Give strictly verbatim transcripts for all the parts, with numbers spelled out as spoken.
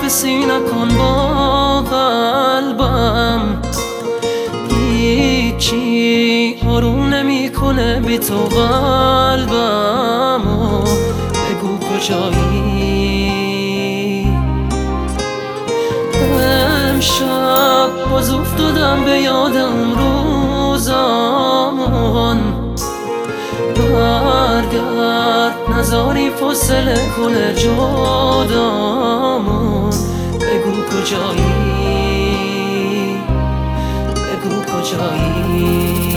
حسی نکن با قلبم، هیچی آروم نمیکنه بی تو قلبم. و بگو کجایی؟ امشب باز افتادم به یادم روزامون، برگرد نذاری فاصله کنه جدامون. بگو کجایی؟ بگو کجایی؟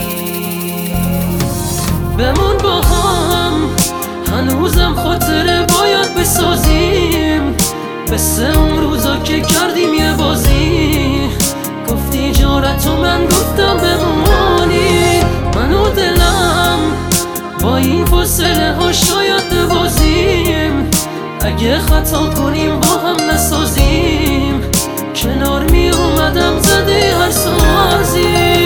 بمون با هم، هنوزم خاطره باید بسازیم، مثل اون روزا که کردیم یه بازی. گفتی جارت و من گفتم بمونی، من و دلم با این فاصله ها شاید نبازیم. اگه خطا کنیم با هم نسازیم، کنار می اومدم زده هر سازی.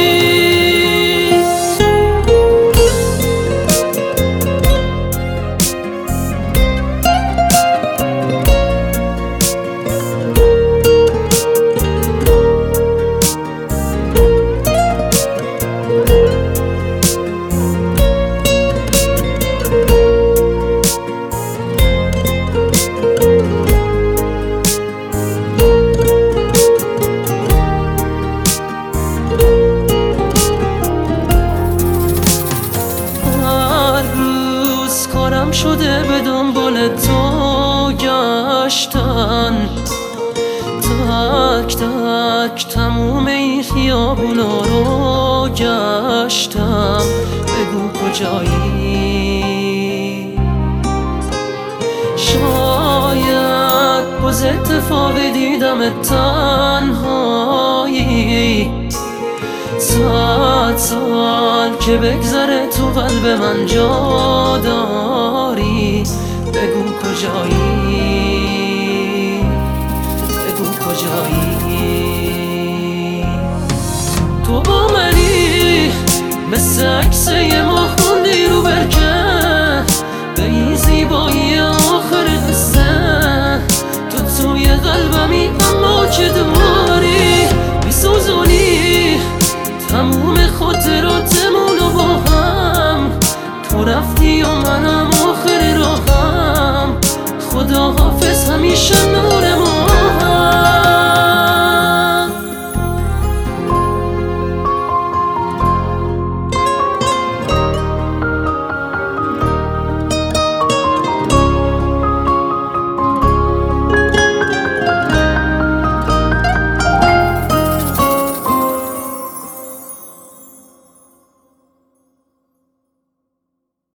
شده به دنبال تو گشتن، تک تک تموم این خیابونا رو گشتم. بگو کجایی؟ شاید باز اتفاقی دیدم تنهایی، صد سال که بگذره تو قلب من جا داری. بگو کجایی؟ بگو کجایی؟ تو با منی مثل عکس یه ماه خوندی رو برکه، به این زیبایی آخر قصه. تو توی قلبمی اما که داری میسوزونی تموم خاطراتمونو با هم. تو رفتی و منم آخر راهم، خدا حافظ همیشه.